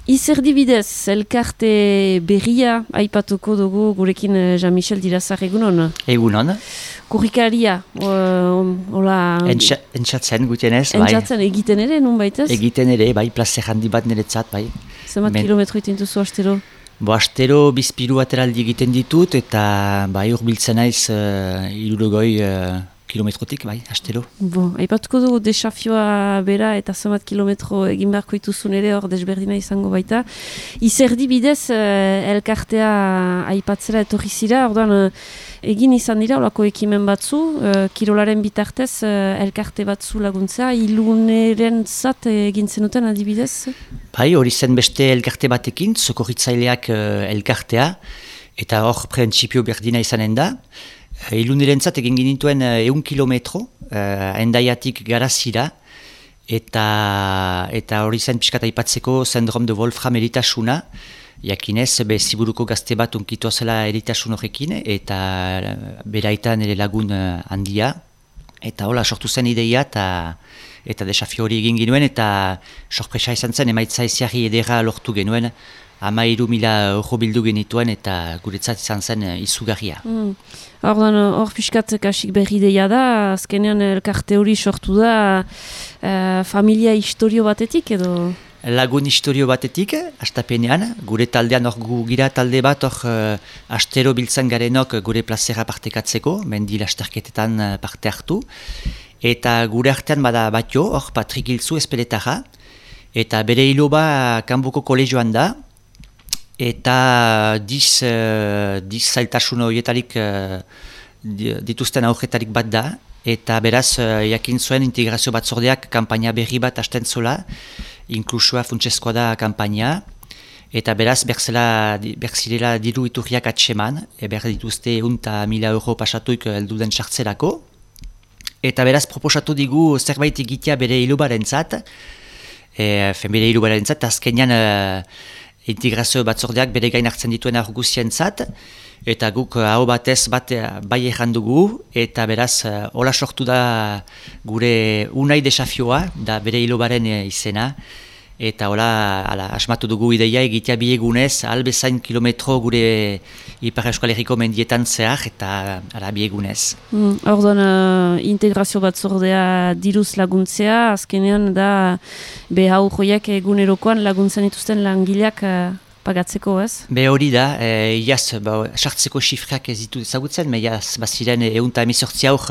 Izerdi bidez, elkarte berria aipatuko dugu gurekin Jean-Michel Dirazar egunon. Egunon. Kurrikaria, hola... Entxatzen gutienez, bai. Entxatzen egiten ere, nun baitez? Egiten ere, bai, plazer handi bat niretzat, bai. Zemat kilometro itentuzu astero? Astero bizpilu ateraldi egiten ditut, eta bai urbiltzen naiz 60 kilometrotik, bai, astero. Aipatuko dugu desafioa bera eta zemat kilometro egin beharko ituzun ere hor desberdina izango baita. Izerdi bidez elkartea aipatzera etorri zira, orduan egin izan dira olako ekimen batzu, kirolaren bitartez elkarte batzu laguntza, iluneren zat egin zenuten adibidez? Bai, hori zen beste elkarte batekin, sokorritzaileak elkartea, eta hor printzipio berdina izanen da. Ilunerentzat egin ginituen 100 kilometro, Hendaiatik Garazira, eta hori zen pixkat aipatzeko sindrom de Wolfram eritasuna, jakinez, ziburuko gazte bat unkitua zela eritasun horrekin, eta beraitan ere lagun handia, eta hola sortu zen ideia, eta desafio hori egin genuen, eta sorpresa izan zen, emaitza eziarri edera lortu genuen, 13.000 euro bildu genituen eta guretzat izan zen izugarria. Ordan hor piskat kasik berri deia da, azkenean elkarte hori sortu da familia historio batetik edo? Lagun historio batetik, astapenean, gure taldean hor gira talde bat hor astero biltzen garenok gure plazera partekatzeko, mendi lasterketetan parte hartu, eta gure artean bada batio, hor Patrik Ilzu espeletara, eta bere hiloba kanboko kolegioan da, eta diz zailtasun horietarik dituzten aurretarik bat da, eta beraz jakin zuen integrazio batzordeak kanpaina berri bat hasten zola, inklusioa funtsezkoa da kanpaina, eta beraz berzirela diru iturriak atseman, behar dituzte 100.000 euro pasatuik helduden sartzerako, eta beraz proposatu digu zerbait egitea bere hilobarentzat, bere hilobarentzat, azkenean integrazio batzordeak bere gain hartzen dituen argusientzat, eta guk hau batez bai errandugu, eta beraz hola sortu da gure unai desafioa, da bere hilobaren izena, eta hola asmatu dugu ideia egitea bi egunez, albezain kilometro gure Ipar Euskal Herriko mendietan zehar, eta bi egunez. Orduan integrazio batzordea diruz laguntzea, azkenean da hau joiak egunerokoan laguntzen dituzten langileak pagatzeko, ez? Hori da, iaz, sartzeko xifrak ez ditu ezagutzen, iaz, baziren 118 aur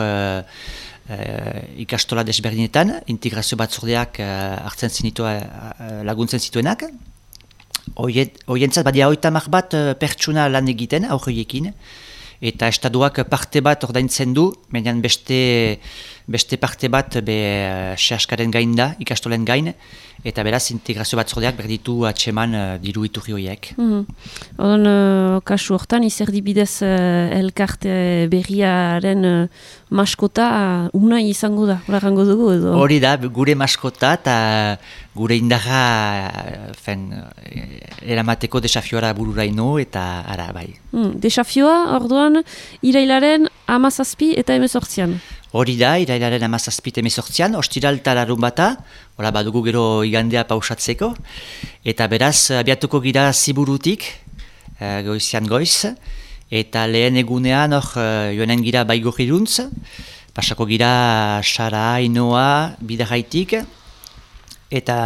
ikastola desberdinetan, integrazio batzordeak hartzen laguntzen zituenak. Hoientzat badia 30 bat pertsuna lan egiten aurreiekin, eta estatuak parte bat ordaintzen du, baina beste parte bat sehaskaren gain da, ikastolen gain, eta beraz integrazio batzordeak berditu atseman diru iturri horiek. Odon, kasu hortan, izerdi bidez elkarte berriaren maskota unai izango da, horarango dugu edo? Hori da, gure maskota eta gure indarra eramateko desafiora bururaino eta ara bai. Desafioa, orduan, irailaren 17 eta 18. Hori da, irailaren 17 eta 18, ostiralta larun bata, hola badugu gero igandea pausatzeko, eta beraz, abiatuko gira Ziburutik, goizian goiz, eta lehen egunean joanen gira Baigorriruntz, pasako gira Sara, Ainoa, Bidarraitik, eta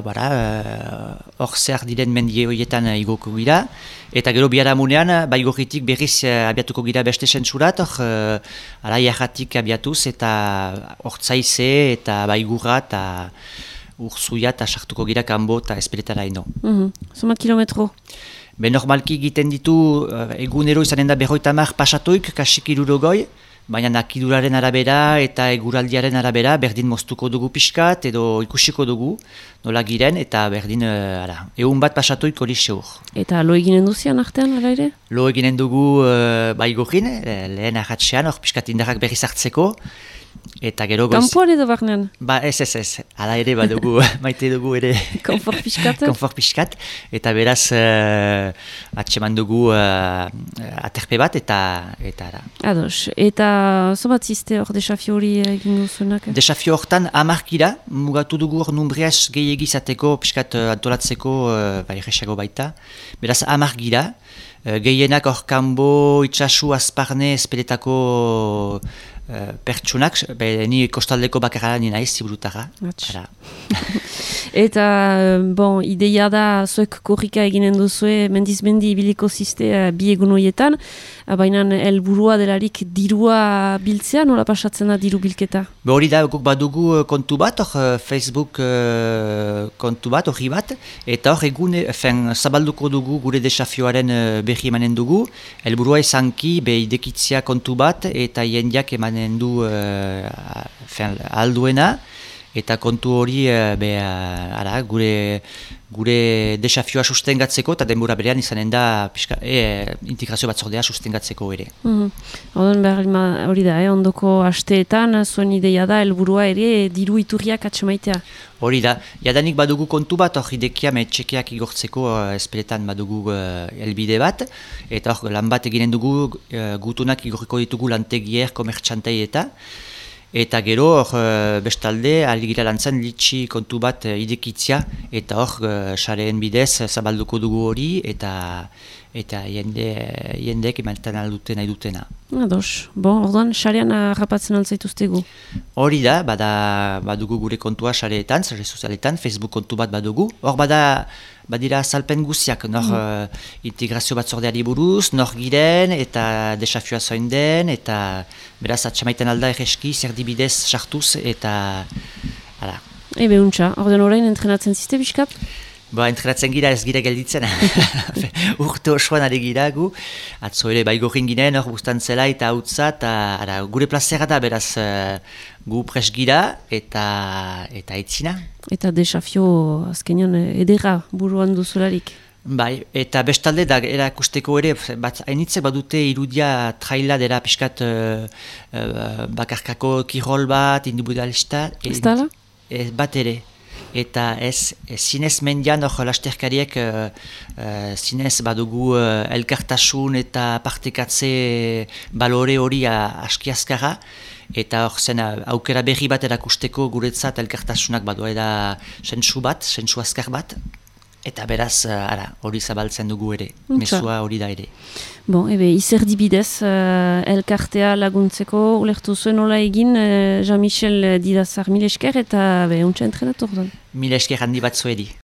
hor zehar diren mendie horietan igoko gira, eta gero biharamunean Baigorritik berriz abiatuko gira beste sentsurat, hor jarratik abiatuz, eta Hortzaize eta Baigurra eta Urzuia eta sartuko gira Kanbo eta Espeletara ino. Zomat kilometro? Normalki egiten ditu egunero izanen da 50 pasatuik, kasik 60, baina nakiduraren arabera eta eguraldiaren arabera berdin moztuko dugu pixkat edo ikusiko dugu nola giren eta berdin 100 bat pasatuik hori seur. Eta lo eginen duzian artean, ala ere? Lo eginen dugu Baigorrin, lehen arratxean, hor pixkat indarrak berriz hartzeko, Eta gero goiz... Kampuan edo barnean? Ba, ez, ala ere badugu, maite dugu ere... Konfort piskat? Konfort piskat, eta beraz atseman dugu aterpe bat, eta ara. Ados, eta zobat ziste hor desafio hori egin duzuenak? Desafio hortan 10 gira, mugatu dugu hor numbriaz gehiagizateko, piskat antolatzeko erresago baita. Beraz 10 gira, gehienak hor kanbo, itxasu, azparne, espeletako... pertsunak, ni kostaldeko bakarra nina ez ziburutara. Eta, bon, ideia da zuek korrika eginen duzue mendiz-mendi ibiliko ziste bi egun horietan, baina helburua delarik dirua biltzea, nola pasatzen da diru bilketa? Hori da, guk badugu kontu bat, Facebook kontu bat, hori bat, eta hor egun, zabalduko dugu gure desafioaren berri emanen dugu, helburua izanki, idekitzia kontu bat, eta jendeak emanen du alduena, eta kontu hori gure desafioa sustengatzeko, eta denbora berean izanen da integrazio batzordea sustengatzeko ere. Oden behar hori da, ondoko asteetan, zuen ideia da, helburua ere diru iturriak atxemaitea. Hori da, jadanik badugu kontu bat, hor idekia txekeak igortzeko espeletan badugu helbide bat, eta hor lan bat eginen dugu gutunak igorriko ditugu lantegier, komertxantei eta gero hor bestalde aligira lantzen litxi kontu bat idekitzia, eta hor sareen bidez zabalduko dugu hori, eta jendeek emanetan alduten nahi dutena. Ados, bon, orduan sarean harrapatzen altzaituztegu? Hori da, badugu gure kontua sareetan, sare sozialetan, Facebook kontu bat badugu. Hor badira azalpen guziak, nor integrazio batzordeari buruz, nor giren, eta desafioa zoin den, eta beraz atxamaiten alda erreski, zer dibidez sartuz, eta hala. Ebe untxa, orduan orain entrenatzen ziste biskap? Entrenatzen gira ez gira gelditzen, urte osoan ari gira gu, atzo ere baigorrin ginen, hor bustantzela eta hautza, eta gure plazera da beraz gu pres gira eta etzina. Eta desafio azkenean edera buruan duzularik. Bai, eta bestalde da erakusteko ere, hainitzek badute irudia traila dela pixkat bakarkako kirol bat, individualista. Ez dala? Bat ere. Eta zinez mendian hor lasterkariek zinez badugu elkartasun eta partekatze balore hori aski azkarra, eta hor zen aukera berri bat erakusteko guretzat elkartasunak badua da sentsu azkar bat, eta beraz hori zabaltzen dugu ere, mesua hori da ere. Bon, izerdi bidez, elkartea laguntzeko, ulertu zuen nola egin, Jean-Michel Didazar mil esker eta untsa entrenator da. Mil esker handi bat zuedi.